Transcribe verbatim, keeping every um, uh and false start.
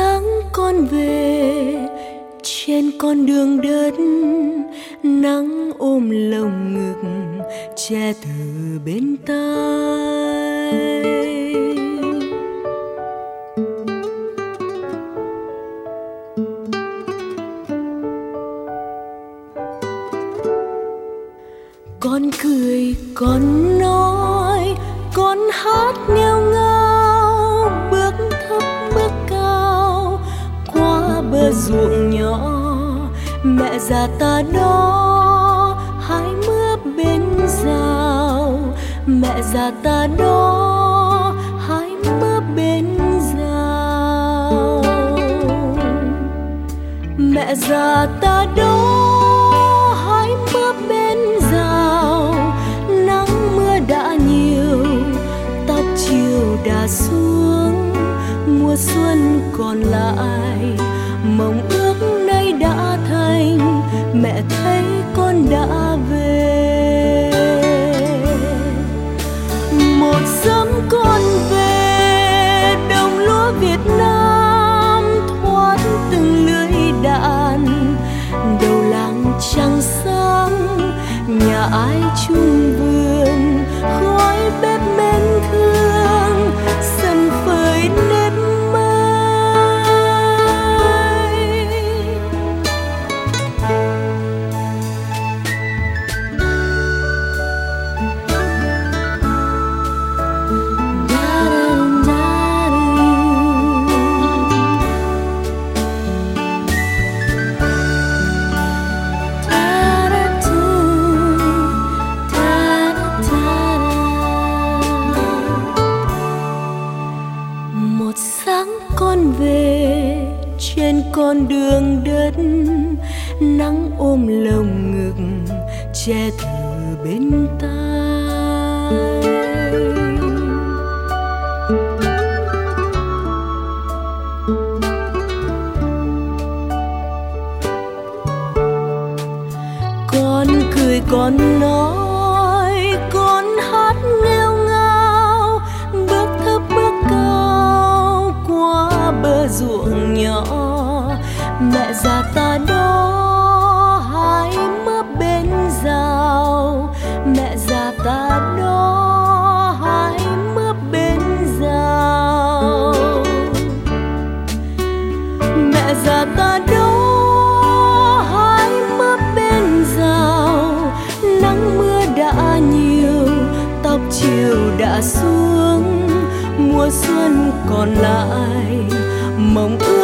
sáng con về trên con đường đất, nắng ôm lồng ngực che từ bên tai. Con cười, con nói, con hát nghêu ngao, bước thấp bước cao qua bờ ruộng nhỏ. Mẹ già ta đó hái mướp bên rào, mẹ già ta đó hái mướp bên rào. Mẹ già ta đó hái mướp bên rào, nắng mưa đã nhiều, tóc chiều đã xuống, mùa xuân còn lại, mong ước nay đã thành, mẹ thấy con đã về. Một sớm con về, đồng lúa Việt Nam thoát từng lưỡi đạn, đầu làng trăng sáng, nhà ai chung vườn, khói bếp mến thương, sân phơi nếp con đường đất, nắng ôm lồng ngực che từ bên tai. Con cười con nói, con hát nghêu ngao, bước thấp bước cao qua bờ ruộng nhỏ. Mẹ già ta đó hái mướp bên rào, mẹ già ta đó hái mướp bên rào. Mẹ già ta đó hái mướp bên rào, nắng mưa đã nhiều, tóc chiều đã xuống, mùa xuân còn lại, mong ước